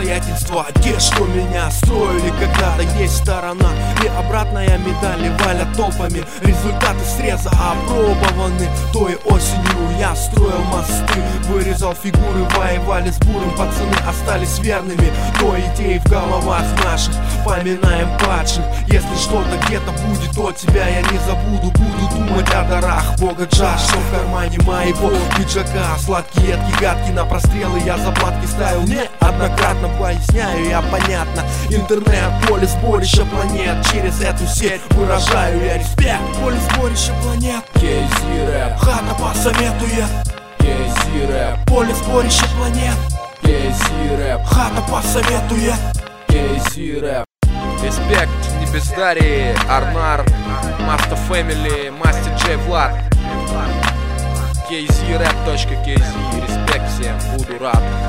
обстоятельства, те, что меня строили когда-то. Есть сторона и обратная, медали валят толпами. Результаты среза опробованы. Той осенью я строил мосты, вырезал фигуры, воевали с буром. Пацаны остались верными той идеи в головах наших. Поминаем падших. Если что-то где-то будет, то тебя я не забуду. Буду думать о дарах бога Джа, что в кармане моего пиджака. Сладкие, едкие, гадкие на прострелы я заплатки ставил неоднократно. Поясняю я понятно. Интернет, поле сборища планет. Через эту сеть выражаю я респект. Поле сборища планет. KZ рэп, Хата посоветует. KZ рэп, Поле сборища планет. KZ рэп, Хата посоветует. KZ рэп. Респект, не бездарие, Арнар, Маста Фэмили, Мастер Джей Влад, KZRap.KZ, респект всем, буду рад.